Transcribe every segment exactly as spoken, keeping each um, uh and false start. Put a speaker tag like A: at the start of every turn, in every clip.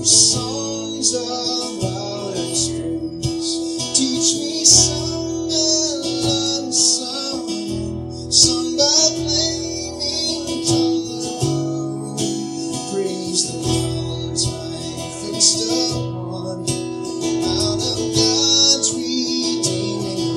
A: songs about its praise. Teach me some melody, some sung by flaming tongues above. Praise the one time fixed upon out of God's redeeming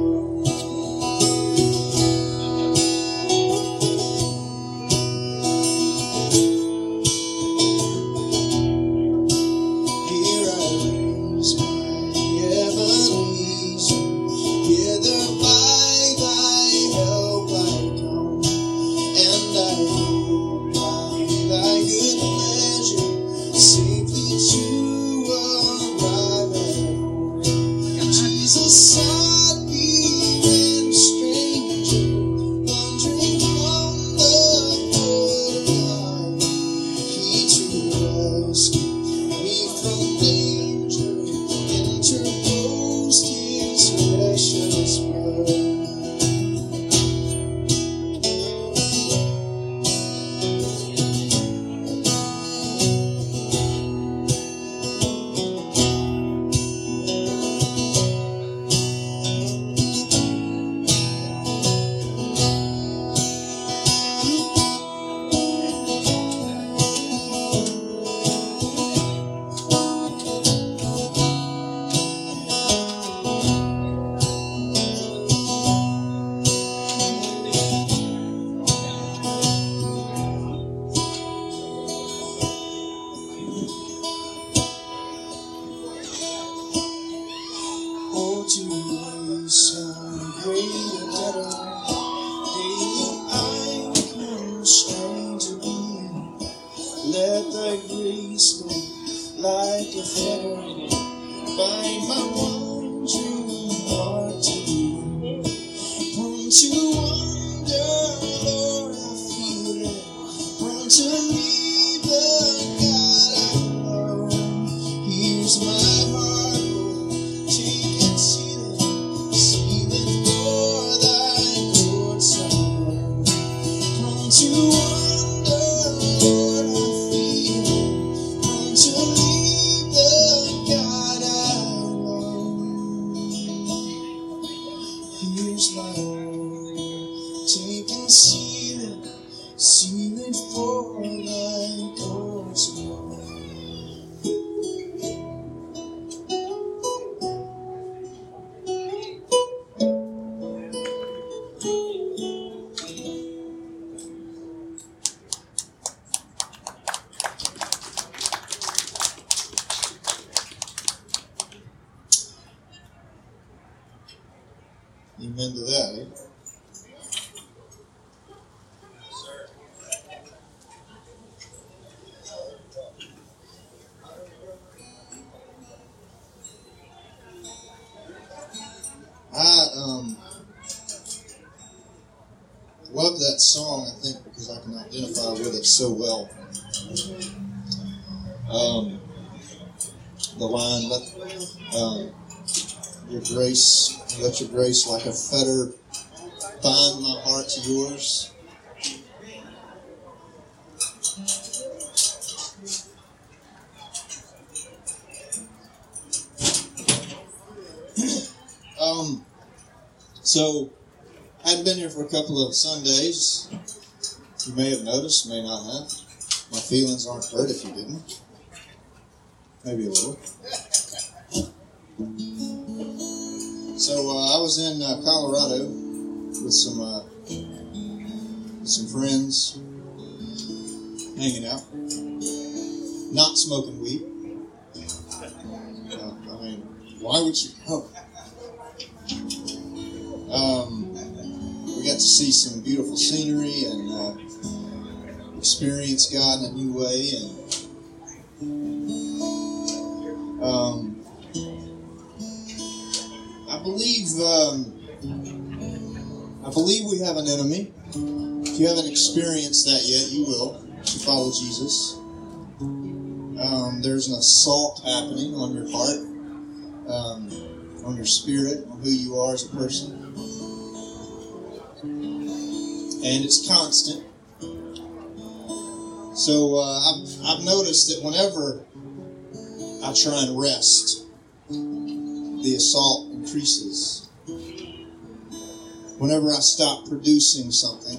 A: Here I raise my Ebenezer, hither by thy help I come, and I hope by thy good pleasure safely to arrive at home. Jesus sought me when a stranger, wandering from the borderline. He to rescue me from danger interposed his precious blood. Oh, to be some greater debtor, daily I constrain to be. Let thy grace go like a fetter, bind my wandering heart to thee. Prone to wander, Lord, I feel it. Prone to leave the God I love. Here's my heart, Lord, take and seal it, seal it for thy courts above. Prone to wander, Lord, I feel it. Prone to leave the God I love. Here's my heart, take and seal it, seal it for thy courts above. Amen to that, eh? I um love that song, I think, because I can identify with it so well. Um, the line, let um, your grace, let your grace like a fetter bind my heart to yours. um, so, I hadn't been here for a couple of Sundays. You may have noticed, may not have. My feelings aren't hurt if you didn't. Maybe a little. So uh, I was in uh, Colorado with some uh, with some friends, hanging out, not smoking weed. Uh, I mean, why would you go? Um, we got to see some beautiful scenery and uh, experience God in a new way, and um, I believe um, I believe we have an enemy. If you haven't experienced that yet, you will. To follow Jesus. Um, there's an assault happening on your heart, um, on your spirit, on who you are as a person. And it's constant. So uh, I've, I've noticed that whenever I try and rest, the assault increases. Whenever I stop producing something,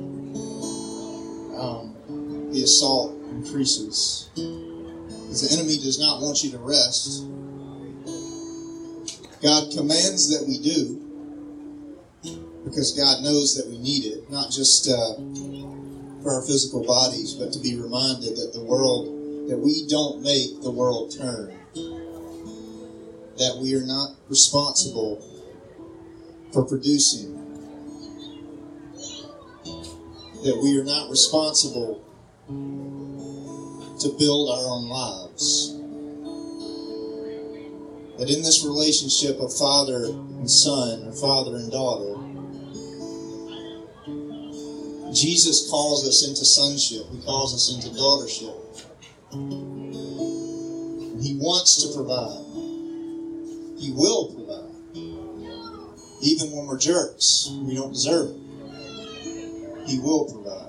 A: um, the assault increases. Because the enemy does not want you to rest. God commands that we do, because God knows that we need it, not just uh, for our physical bodies, but to be reminded that the world, that we don't make the world turn, that we are not responsible for producing, that we are not responsible to build our own lives. That in this relationship of father and son, or father and daughter, Jesus calls us into sonship. He calls us into daughtership. And He wants to provide. He will provide. Even when we're jerks, we don't deserve it. He will provide.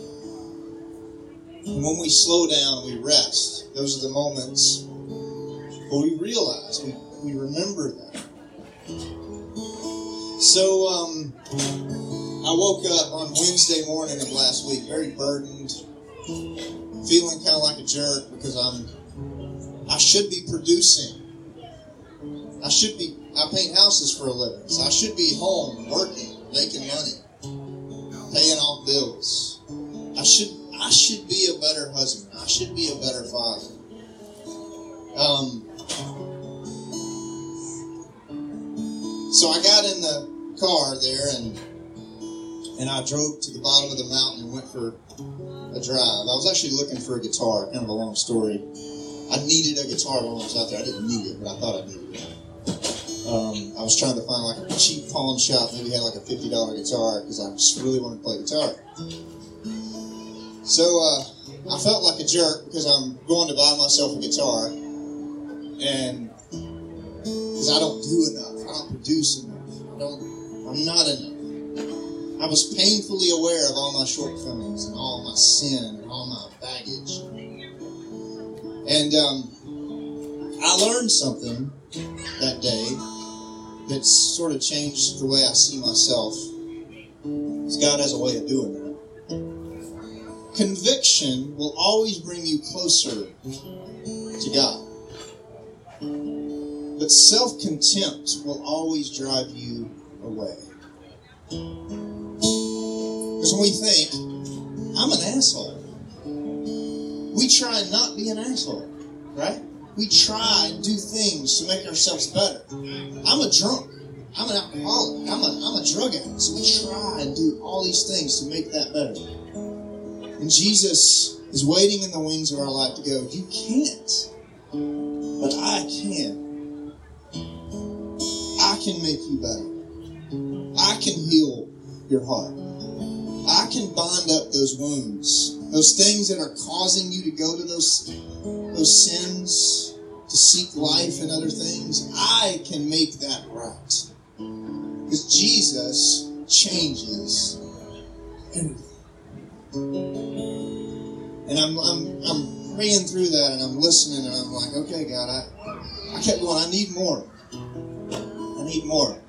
A: And when we slow down, we rest. Those are the moments where we realize, we, we remember that. So, um, I woke up on Wednesday morning of last week, very burdened, feeling kind of like a jerk because I'm, I should be producing. I should be, I paint houses for a living, so I should be home, working, making money, paying off bills. I should, I should be a better husband. I should be a better father. Um, so I got in the car there and and I drove to the bottom of the mountain and went for a drive. I was actually looking for a guitar, kind of a long story. I needed a guitar when I was out there. I didn't need it, but I thought I needed it. Um, I was trying to find like a cheap pawn shop, maybe had like a fifty dollar guitar, because I just really wanted to play guitar. So uh, I felt like a jerk because I'm going to buy myself a guitar, and because I don't do enough, I don't produce enough, I don't, I'm not enough. I was painfully aware of all my shortcomings and all my sin and all my baggage. And um, I learned something that day that sort of changed the way I see myself. Because God has a way of doing that. Conviction will always bring you closer to God. But self-contempt will always drive you away. Because when we think, I'm an asshole, we try and not be an asshole, right? We try and do things to make ourselves better. I'm a drunk. I'm an alcoholic. I'm a, I'm a drug addict. So we try and do all these things to make that better. And Jesus is waiting in the wings of our life to go, you can't, but I can. I can make you better. I can heal your heart. I can bind up those wounds, those things that are causing you to go to those, those sins, to seek life and other things. I can make that right. Because Jesus changes everything. And I'm, I'm, I'm praying through that, and I'm listening, and I'm like, okay, God, I, I kept going, I need more. I need more.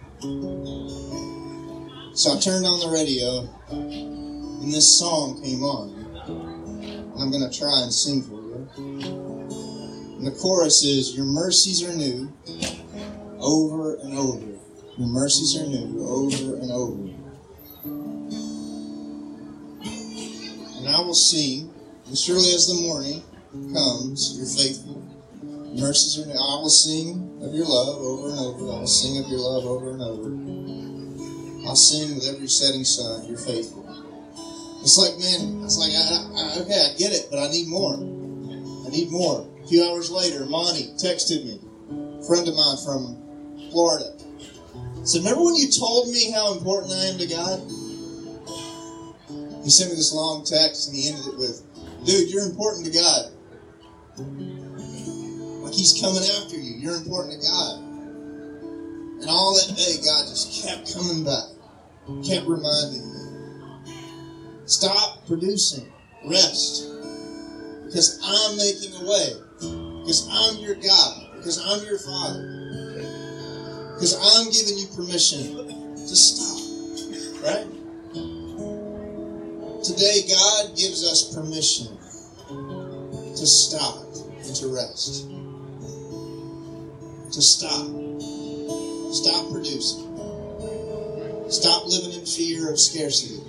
A: So I turned on the radio, and this song came on. I'm going to try and sing for you. And the chorus is, your mercies are new, over and over. Your mercies are new, over and over. And I will sing, as surely as the morning comes, you're faithful. Your mercies are new. I will sing of your love over and over. I will sing of your love over and over. I'll sing with every setting sun, you're faithful. It's like, man, it's like, I, I, okay, I get it, but I need more. I need more. A few hours later, Monty texted me, a friend of mine from Florida. So remember when you told me how important I am to God? He sent me this long text, and he ended it with, dude, you're important to God. Like he's coming after you. You're important to God. And all that day, God just kept coming back, kept reminding me. Stop producing. Rest. Because I'm making a way. Because I'm your God. Because I'm your Father. Because I'm giving you permission to stop. Right? Today, God gives us permission to stop and to rest. To stop. Stop producing. Stop living in fear of scarcity.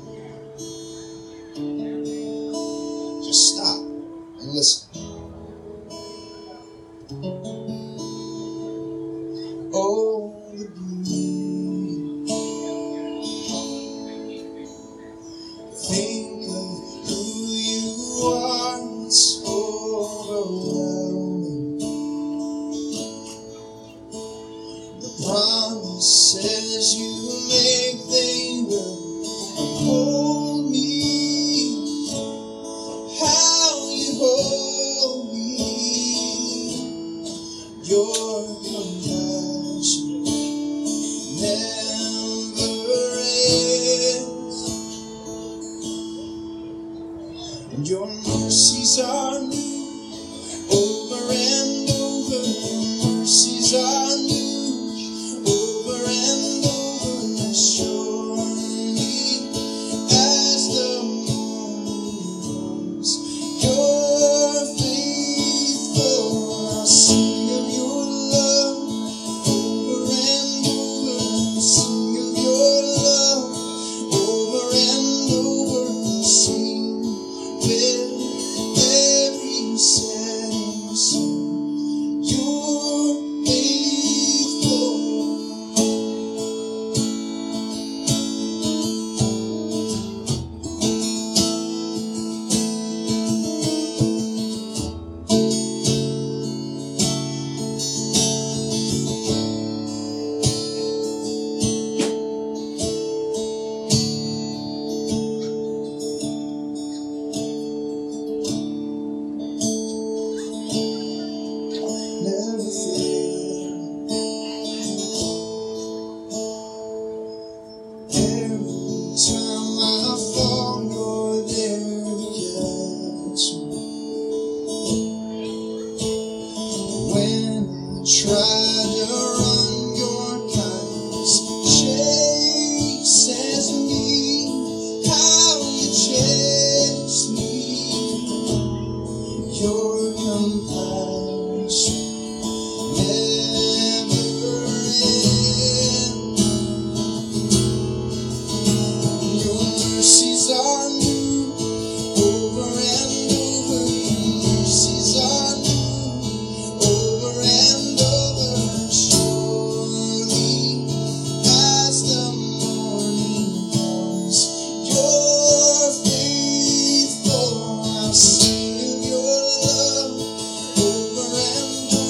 A: Just stop and listen. Oh, the beauty. Think of who you are. It's overwhelming. The promises you make, they will hold me. How you hold me. Your compassion never ends, and your mercies are new over and over. Your mercies are new over and over. Surely as the morning comes, you're faithful. I'll sing of your love over and over. I'll sing of your love over and over. I'll sing with every setting sun. You're faithful. Never fail. Every time I fall, you're there to catch me. When I try to run, your kindness chases me. How you chase me. Your compassion never ends. Your mercies are new over and over. Your mercies are new over and over. Surely as the morning comes, you're faithful. I'll sing of your love over and over.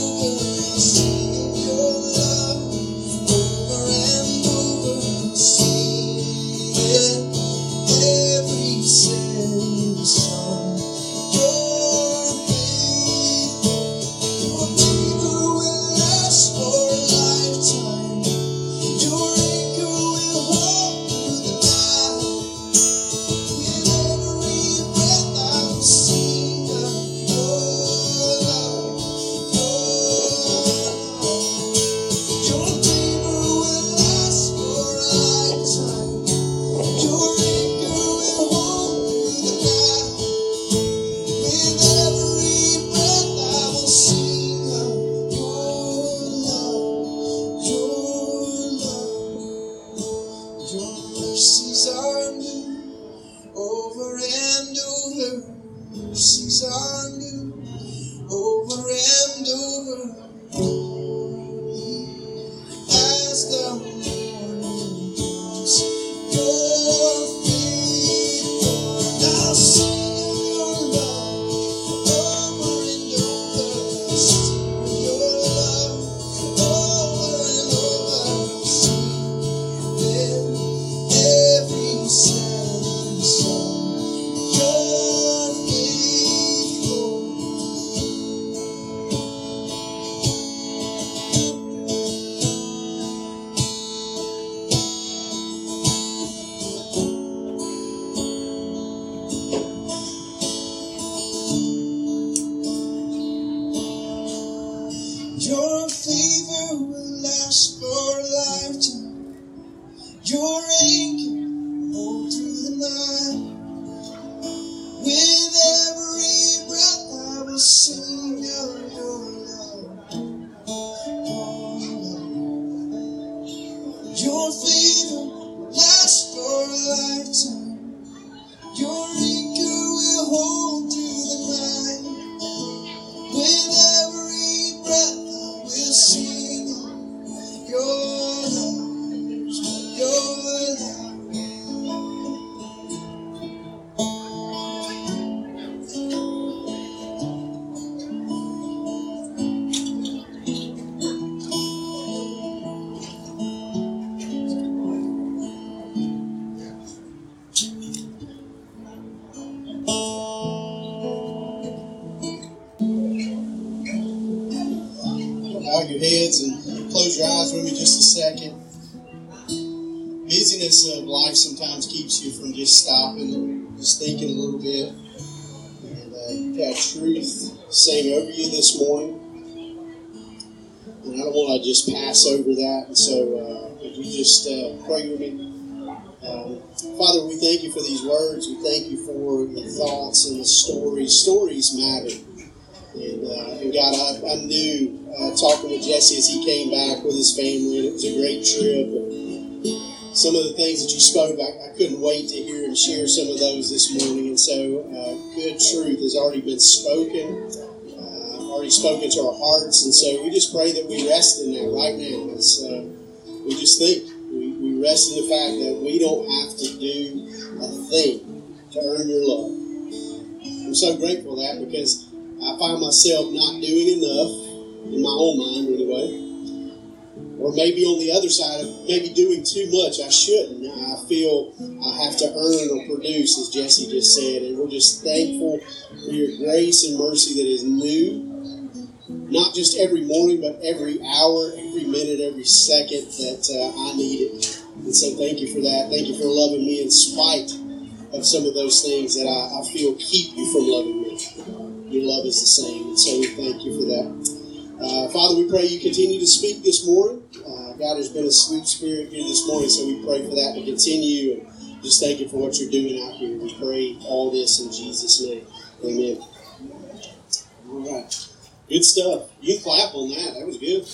B: bow your heads and close your eyes with me just a second. Busyness of life sometimes keeps you from just stopping and just thinking a little bit. And uh, you've had truth sing over you this morning. And I don't want to just pass over that. And so uh, if you just uh, pray with me. Um, Father, we thank you for these words. We thank you for the thoughts and the stories. Stories matter. And, uh, and God, I, I knew uh, talking with Jesse as he came back with his family, and it was a great trip. And some of the things that you spoke, I, I couldn't wait to hear and share some of those this morning. And so uh, good truth has already been spoken, uh, already spoken to our hearts. And so we just pray that we rest in that right now. As, uh, we just think. We rest in the fact that we don't have to do a thing to earn your love. I'm so grateful for that because I find myself not doing enough, in my own mind anyway, or maybe on the other side of maybe doing too much. I shouldn't. I feel I have to earn or produce, as Jesse just said, and we're just thankful for your grace and mercy that is new. Not just every morning, but every hour, every minute, every second that uh, I need it. And so thank you for that. Thank you for loving me in spite of some of those things that I, I feel keep you from loving me. Your love is the same. And so we thank you for that. Uh, Father, we pray you continue to speak this morning. Uh, God, there's been a sweet spirit here this morning, so we pray for that to continue. And just thank you for what you're doing out here. We pray all this in Jesus' name. Amen. All right. Good stuff. You can clap on that. That was good.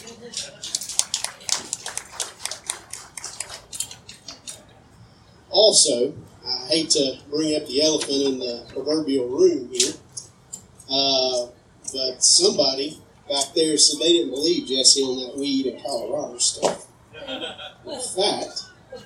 B: Also, I hate to bring up the elephant in the proverbial room here, uh, but somebody back there said they didn't believe Jesse on that weed in Colorado stuff. In fact,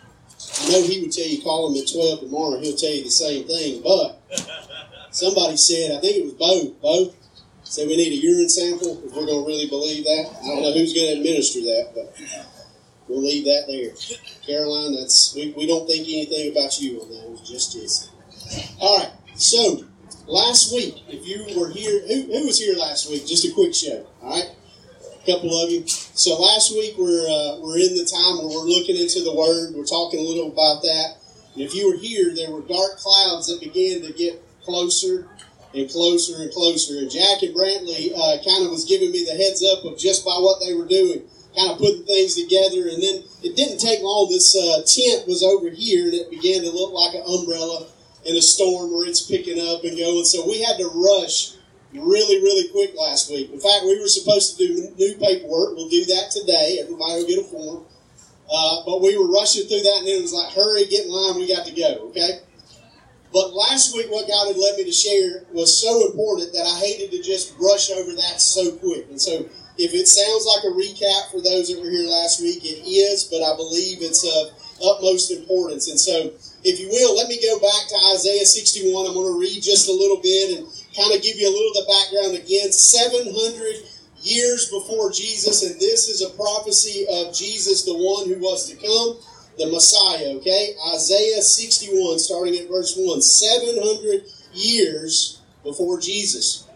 B: I know he would tell you call him at twelve tomorrow, he'll tell you the same thing, but somebody said, I think it was Bo, Bo, said we need a urine sample if we're going to really believe that. I don't know who's going to administer that, but we'll leave that there. Caroline, that's we, we don't think anything about you on that. It was just Jesse. All right, so last week, if you were here, who, who was here last week? Just a quick show, all right? A couple of you. So last week we're uh, we're in the time where we're looking into the Word. We're talking a little about that. And if you were here, there were dark clouds that began to get closer and closer and closer. And Jack and Brantley uh, kind of was giving me the heads up of just by what they were doing, kind of putting things together. And then it didn't take long. This uh, tent was over here, and it began to look like an umbrella in a storm where it's picking up and going. So we had to rush really, really quick last week. In fact, we were supposed to do new paperwork. We'll do that today. Everybody will get a form. Uh, but we were rushing through that, and then it was like, hurry, get in line, we got to go, okay? But last week, what God had led me to share was so important that I hated to just brush over that so quick. And so if it sounds like a recap for those that were here last week, it is, but I believe it's of utmost importance. And so, if you will, let me go back to Isaiah sixty-one. I'm going to read just a little bit and kind of give you a little of the background again. seven hundred years before Jesus, and this is a prophecy of Jesus, the one who was to come. The Messiah, okay? Isaiah sixty-one, starting at verse one. seven hundred years before Jesus.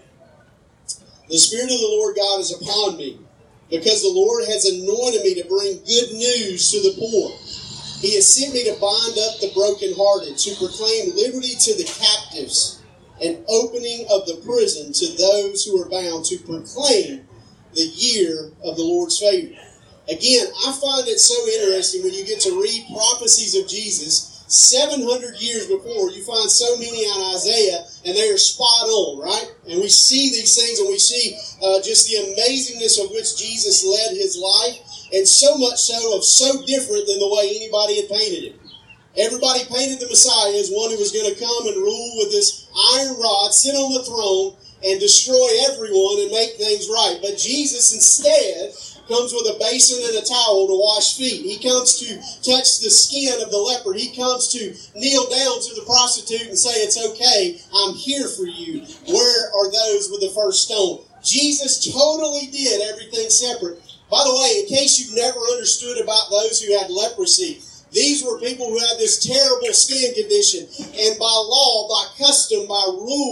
B: The Spirit of the Lord God is upon me, because the Lord has anointed me to bring good news to the poor. He has sent me to bind up the brokenhearted, to proclaim liberty to the captives, and opening of the prison to those who are bound, to proclaim the year of the Lord's favor. Again, I find it so interesting when you get to read prophecies of Jesus seven hundred years before. You find so many on Isaiah, and they are spot on, right? And we see these things, and we see uh, just the amazingness of which Jesus led his life, and so much so of so different than the way anybody had painted it. Everybody painted the Messiah as one who was going to come and rule with this iron rod, sit on the throne, and destroy everyone and make things right. But Jesus instead comes with a basin and a towel to wash feet. He comes to touch the skin of the leper. He comes to kneel down to the prostitute and say, it's okay, I'm here for you. Where are those with the first stone? Jesus totally did everything separate. By the way, in case you've never understood about those who had leprosy, these were people who had this terrible skin condition. And by law, by custom, by rule,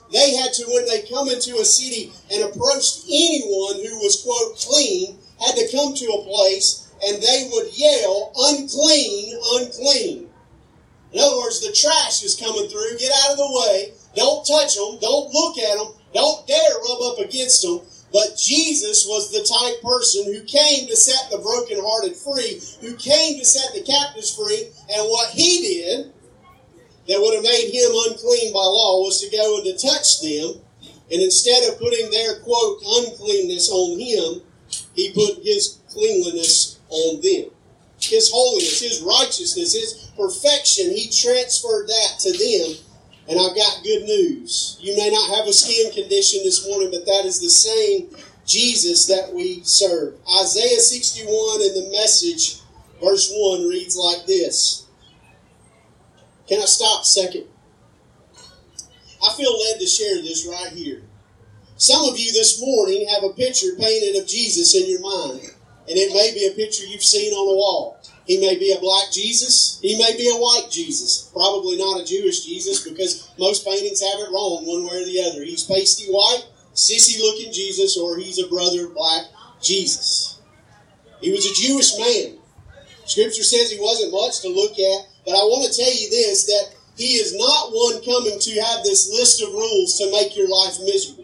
B: they had to, when they come into a city and approached anyone who was, quote, clean, had to come to a place and they would yell, unclean, unclean. In other words, the trash is coming through. Get out of the way. Don't touch them. Don't look at them. Don't dare rub up against them. But Jesus was the type person who came to set the brokenhearted free, who came to set the captives free, and what he did that would have made him unclean by law was to go and to touch them, and instead of putting their, quote, uncleanness on him, he put his cleanliness on them. His holiness, his righteousness, his perfection, he transferred that to them. And I've got good news. You may not have a skin condition this morning, but that is the same Jesus that we serve. Isaiah sixty-one in the Message, verse one, reads like this. Can I stop a second? I feel led to share this right here. Some of you this morning have a picture painted of Jesus in your mind. And it may be a picture you've seen on a wall. He may be a black Jesus. He may be a white Jesus. Probably not a Jewish Jesus, because most paintings have it wrong one way or the other. He's pasty white, sissy-looking Jesus, or he's a brother black Jesus. He was a Jewish man. Scripture says he wasn't much to look at, but I want to tell you this, that he is not one coming to have this list of rules to make your life miserable.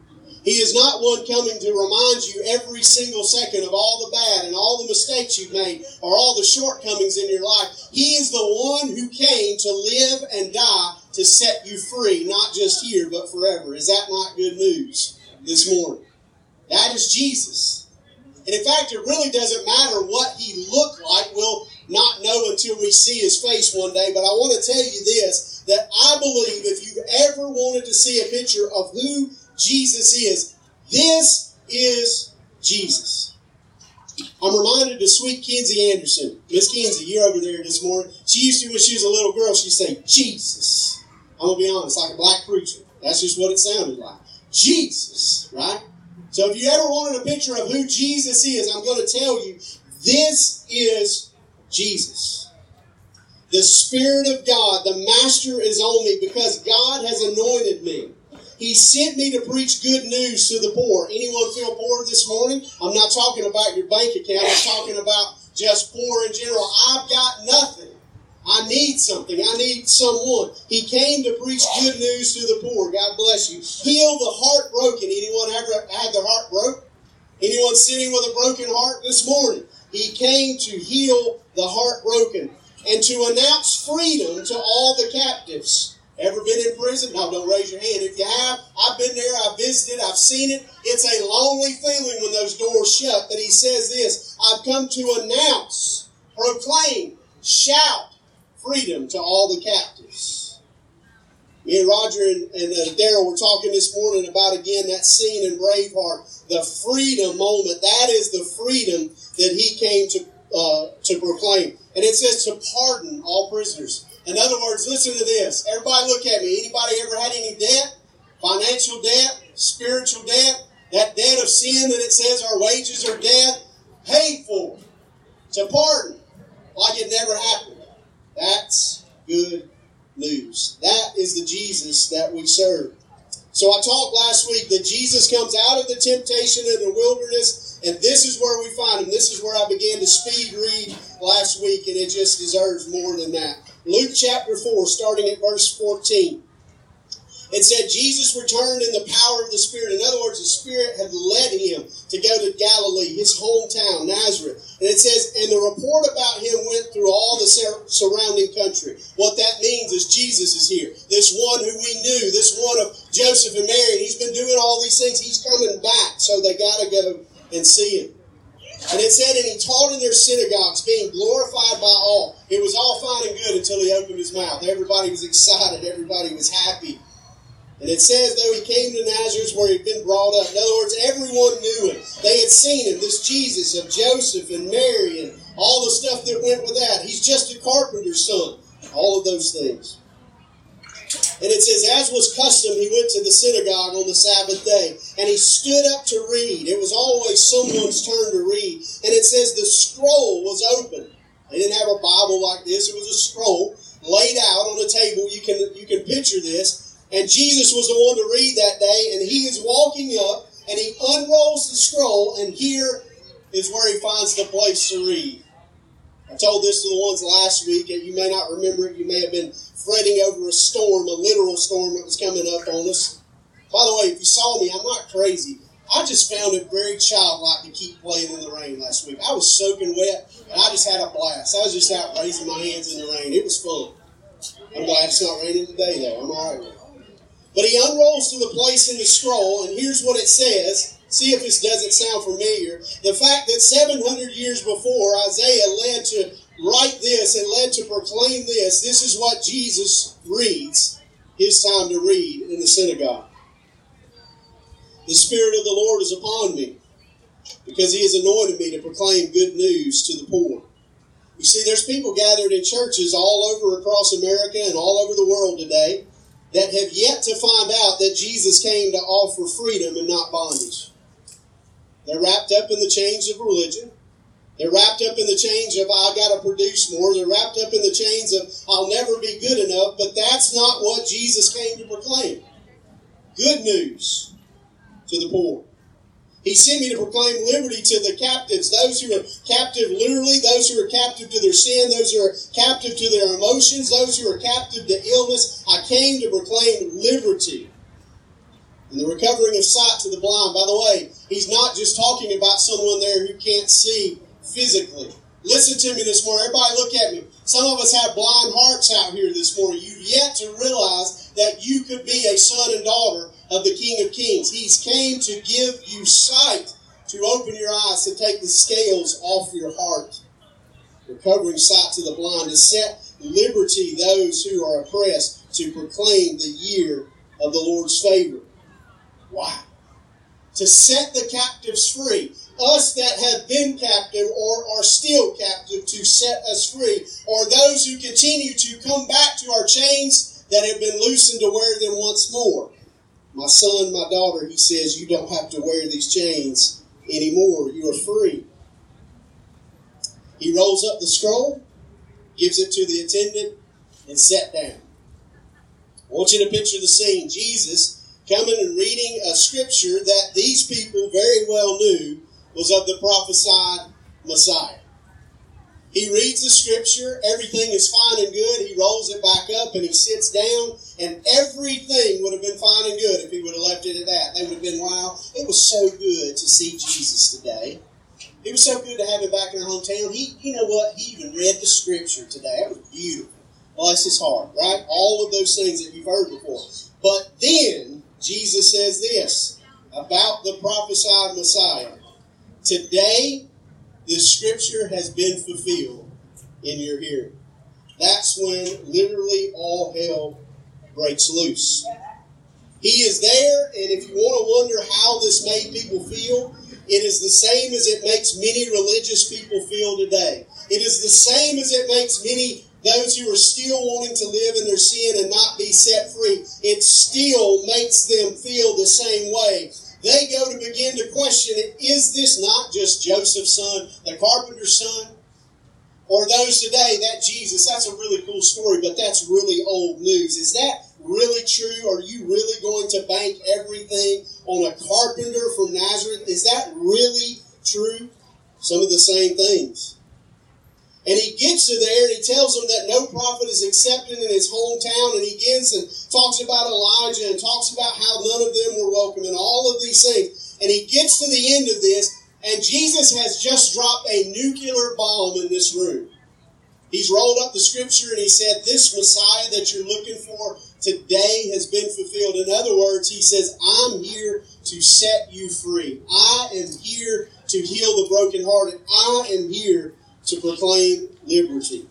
B: He is not one coming to remind you every single second of all the bad and all the mistakes you've made or all the shortcomings in your life. He is the one who came to live and die to set you free, not just here, but forever. Is that not good news this morning? That is Jesus. And in fact, it really doesn't matter what he looked like. We'll not know until we see his face one day. But I want to tell you this, that I believe if you've ever wanted to see a picture of who Jesus is, this is Jesus. I'm reminded of sweet Kinsey Anderson. Miss Kinsey, you're over there this morning. She used to, when she was a little girl, she'd say, Jesus. I'm going to be honest, like a black preacher. That's just what it sounded like. Jesus, right? So if you ever wanted a picture of who Jesus is, I'm going to tell you, this is Jesus. The Spirit of God, the Master is on me because God has anointed me. He sent me to preach good news to the poor. Anyone feel poor this morning? I'm not talking about your bank account. I'm talking about just poor in general. I've got nothing. I need something. I need someone. He came to preach good news to the poor. God bless you. Heal the heartbroken. Anyone ever had their heart broke? Anyone sitting with a broken heart this morning? He came to heal the heartbroken and to announce freedom to all the captives. Ever been in prison? No, don't raise your hand. If you have, I've been there, I've visited, I've seen it. It's a lonely feeling when those doors shut. But he says this, I've come to announce, proclaim, shout freedom to all the captives. Me and Roger and, and uh, Daryl were talking this morning about, again, that scene in Braveheart, the freedom moment. That is the freedom that he came to, uh, to proclaim. And it says to pardon all prisoners. In other words, listen to this. Everybody look at me. Anybody ever had any debt? Financial debt? Spiritual debt? That debt of sin that it says our wages are death? Paid for. To pardon. Like it never happened. That's good news. That is the Jesus that we serve. So I talked last week that Jesus comes out of the temptation in the wilderness, and this is where we find him. This is where I began to speed read last week, and it just deserves more than that. Luke chapter four, starting at verse fourteen. It said, Jesus returned in the power of the Spirit. In other words, the Spirit had led him to go to Galilee, his hometown, Nazareth. And it says, and the report about him went through all the surrounding country. What that means is Jesus is here. This one who we knew, this one of Joseph and Mary, he's been doing all these things. He's coming back, so they got to go and see him. And it said, and he taught in their synagogues, being glorified by all. It was all fine and good until he opened his mouth. Everybody was excited. Everybody was happy. And it says, though he came to Nazareth where he'd been brought up. In other words, everyone knew him. They had seen him, this Jesus of Joseph and Mary and all the stuff that went with that. He's just a carpenter's son. All of those things. And it says, as was custom, he went to the synagogue on the Sabbath day. And he stood up to read. It was always someone's turn to read. And it says the scroll was open. They didn't have a Bible like this. It was a scroll laid out on a table. You can, you can picture this. And Jesus was the one to read that day, and he is walking up, and he unrolls the scroll, and here is where he finds the place to read. I told this to the ones last week, and you may not remember it. You may have been fretting over a storm, a literal storm that was coming up on us. By the way, if you saw me, I'm not crazy. I just found it very childlike to keep playing in the rain last week. I was soaking wet, and I just had a blast. I was just out raising my hands in the rain. It was fun. I'm glad it's not raining today, though. I'm all right with it. But he unrolls to the place in the scroll, and here's what it says. See if this doesn't sound familiar. The fact that seven hundred years before Isaiah led to write this and led to proclaim this, this is what Jesus reads, his time to read in the synagogue. The Spirit of the Lord is upon me, because he has anointed me to proclaim good news to the poor. You see, there's people gathered in churches all over across America and all over the world today that have yet to find out that Jesus came to offer freedom and not bondage. They're wrapped up in the chains of religion. They're wrapped up in the chains of, I got to produce more. They're wrapped up in the chains of, I'll never be good enough. But that's not what Jesus came to proclaim. Good news to the poor. He sent me to proclaim liberty to the captives, those who are captive literally, those who are captive to their sin, those who are captive to their emotions, those who are captive to illness. I came to proclaim liberty and the recovering of sight to the blind. By the way, he's not just talking about someone there who can't see physically. Listen to me this morning. Everybody look at me. Some of us have blind hearts out here this morning. You've yet to realize that you could be a son and daughter of the King of Kings. He's came to give you sight, to open your eyes, to take the scales off your heart. Recovering sight to the blind, to set liberty those who are oppressed, to proclaim the year of the Lord's favor. Wow. To set the captives free. Us that have been captive or are still captive, to set us free. Or those who continue to come back to our chains that have been loosened to wear them once more. My son, my daughter, he says, you don't have to wear these chains anymore. You are free. He rolls up the scroll, gives it to the attendant, and sat down. I want you to picture the scene. Jesus coming and reading a scripture that these people very well knew was of the prophesied Messiah. He reads the scripture, everything is fine and good, he rolls it back up and he sits down, and everything would have been fine and good if he would have left it at that. They would have been, wow, it was so good to see Jesus today. It was so good to have him back in our hometown. He, you know what, he even read the scripture today. It was beautiful. Bless his heart, right? All of those things that you've heard before. But then, Jesus says this about the prophesied Messiah. Today, the scripture has been fulfilled in your hearing. That's when literally all hell breaks loose. He is there, and if you want to wonder how this made people feel, it is the same as it makes many religious people feel today. It is the same as it makes many those who are still wanting to live in their sin and not be set free. It still makes them feel the same way. They go to begin to question it. Is this not just Joseph's son, the carpenter's son? Or those today, that Jesus, that's a really cool story, but that's really old news. Is that really true? Are you really going to bank everything on a carpenter from Nazareth? Is that really true? Some of the same things. And he gets to there and he tells them that no prophet is accepted in his hometown, and he begins and talks about Elijah and talks about how none of them were welcome and all of these things. And he gets to the end of this, and Jesus has just dropped a nuclear bomb in this room. He's rolled up the scripture and he said, this Messiah that you're looking for today has been fulfilled. In other words, he says, I'm here to set you free. I am here to heal the brokenhearted. I am here to proclaim liberty.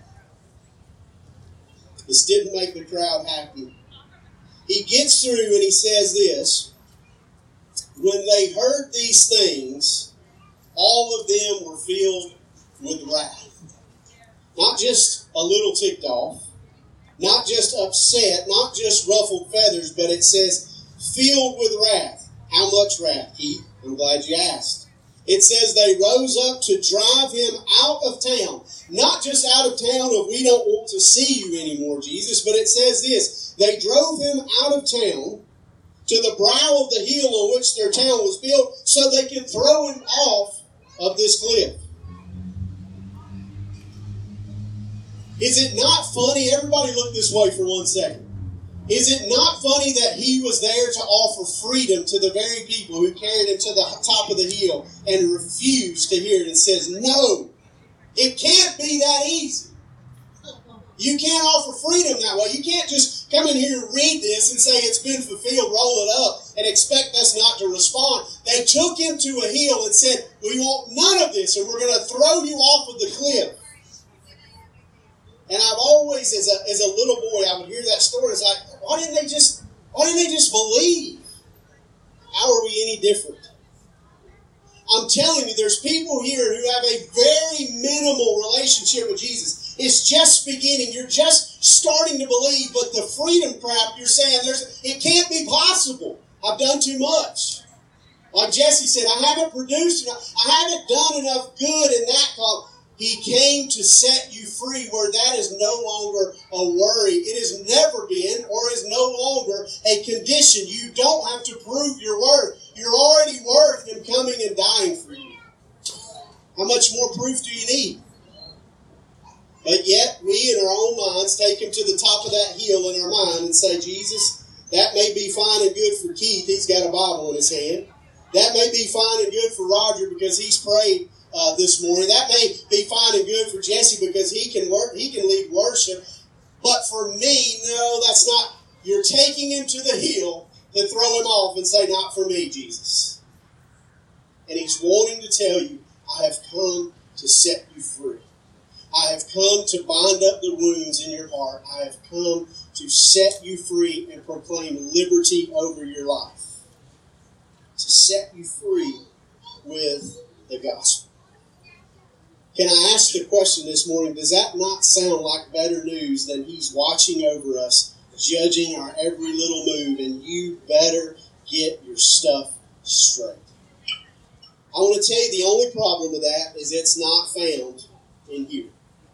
B: This didn't make the crowd happy. He gets through and he says this, when they heard these things, all of them were filled with wrath. Not just a little ticked off, not just upset, not just ruffled feathers, but it says filled with wrath. How much wrath, Keith? I'm glad you asked. It says they rose up to drive him out of town. Not just out of town of we don't want to see you anymore, Jesus, but it says this. They drove him out of town to the brow of the hill on which their town was built so they could throw him off of this cliff. Is it not funny? Everybody look this way for one second. Is it not funny that he was there to offer freedom to the very people who carried him to the top of the hill and refused to hear it and says, no, it can't be that easy. You can't offer freedom that way. You can't just come in here and read this and say it's been fulfilled, roll it up, and expect us not to respond. They took him to a hill and said, we want none of this, and we're going to throw you off of the cliff. And I've always, as a as a little boy, I would hear that story. It's like, why didn't they just why didn't they just believe? How are we any different? I'm telling you, there's people here who have a very minimal relationship with Jesus. It's just beginning. You're just starting to believe, but the freedom crap, you're saying there's it can't be possible. I've done too much. Like Jesse said, I haven't produced enough. I haven't done enough good in that cause. He came to set you free where that is no longer a worry. It has never been or is no longer a condition. You don't have to prove your worth. You're already worth Him coming and dying for you. How much more proof do you need? But yet, we in our own minds take Him to the top of that hill in our mind and say, Jesus, that may be fine and good for Keith. He's got a Bible in his hand. That may be fine and good for Roger because he's prayed Uh, this morning. That may be fine and good for Jesse because he can work, he can lead worship. But for me, no, that's not. You're taking him to the hill to throw him off and say, not for me, Jesus. And He's wanting to tell you, I have come to set you free. I have come to bind up the wounds in your heart. I have come to set you free and proclaim liberty over your life. To set you free with the gospel. Can I ask the question this morning, does that not sound like better news than He's watching over us, judging our every little move, and you better get your stuff straight? I want to tell you the only problem with that is it's not found in here.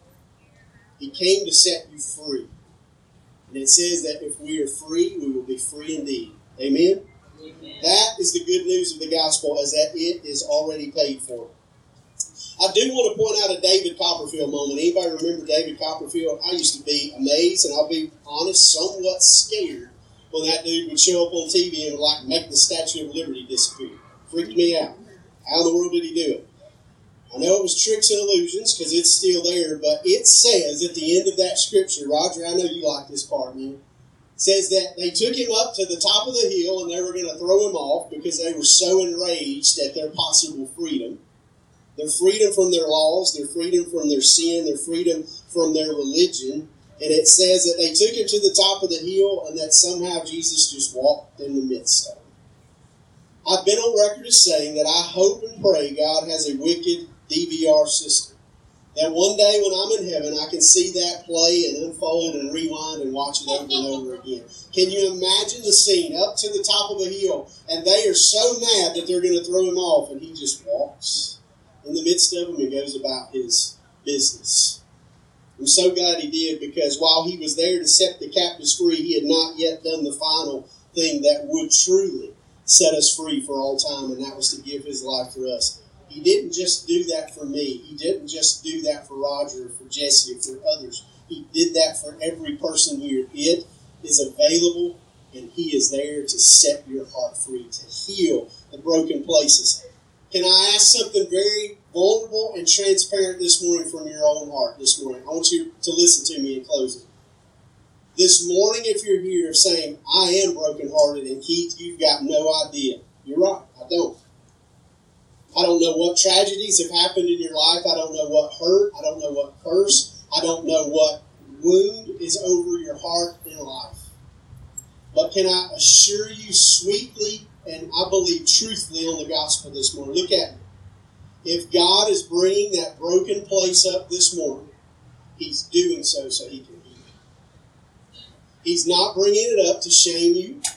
B: He came to set you free. And it says that if we are free, we will be free indeed. Amen? Amen. That is the good news of the gospel, is that it is already paid for. I do want to point out a David Copperfield moment. Anybody remember David Copperfield? I used to be amazed, and I'll be honest, somewhat scared when that dude would show up on T V and would like make the Statue of Liberty disappear. Freaked me out. How in the world did he do it? I know it was tricks and illusions because it's still there, but it says at the end of that scripture, Roger, I know you like this part, man. It says that they took him up to the top of the hill and they were going to throw him off because they were so enraged at their possible freedom. Their freedom from their laws, their freedom from their sin, their freedom from their religion. And it says that they took him to the top of the hill and that somehow Jesus just walked in the midst of them. I've been on record as saying that I hope and pray God has a wicked D V R system. That one day when I'm in heaven, I can see that play and unfold and rewind and watch it over and over again. Can you imagine the scene up to the top of the hill and they are so mad that they're going to throw him off and he just walks in the midst of them and goes about his business. I'm so glad he did, because while he was there to set the captives free, he had not yet done the final thing that would truly set us free for all time, and that was to give his life for us. He didn't just do that for me. He didn't just do that for Roger, or for Jesse, or for others. He did that for every person here. It is available, and He is there to set your heart free, to heal the broken places. Can I ask something very vulnerable and transparent this morning from your own heart this morning? I want you to listen to me in closing. This morning, if you're here saying, I am brokenhearted, and Keith, you've got no idea. You're right, I don't. I don't know what tragedies have happened in your life. I don't know what hurt. I don't know what curse. I don't know what wound is over your heart in life. But can I assure you sweetly, and I believe truthfully on the gospel this morning, look at me. If God is bringing that broken place up this morning, He's doing so so He can heal. He's not bringing it up to shame you.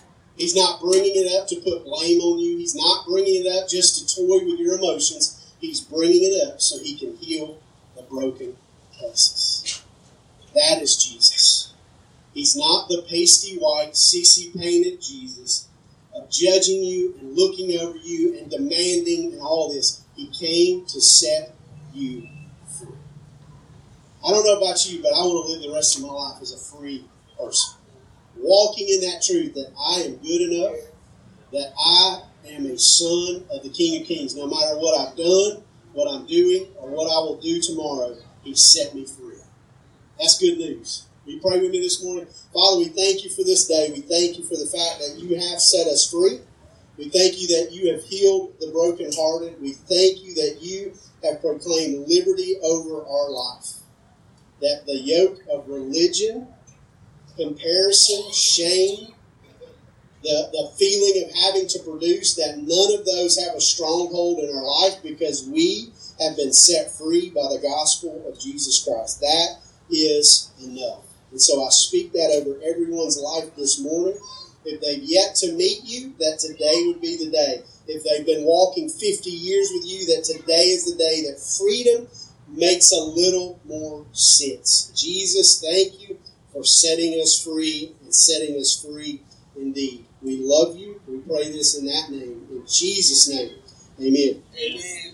B: He's not bringing it up to put blame on you. He's not bringing it up just to toy with your emotions. He's bringing it up so he can heal the broken places. That is Jesus. He's not the pasty white, C C painted Jesus of judging you and looking over you and demanding and all this. He came to set you free. I don't know about you, but I want to live the rest of my life as a free person. Walking in that truth that I am good enough, that I am a son of the King of Kings. No matter what I've done, what I'm doing, or what I will do tomorrow, He set me free. That's good news. Will you pray with me this morning? Father, we thank you for this day. We thank you for the fact that you have set us free. We thank you that you have healed the brokenhearted. We thank you that you have proclaimed liberty over our life. That the yoke of religion, comparison, shame, the, the feeling of having to produce, that none of those have a stronghold in our life because we have been set free by the gospel of Jesus Christ. That is enough. And so I speak that over everyone's life this morning. If they've yet to meet you, that today would be the day. If they've been walking fifty years with you, that today is the day that freedom makes a little more sense. Jesus, thank you for setting us free and setting us free indeed. We love you. We pray this in that name. In Jesus' name, amen.
C: Amen.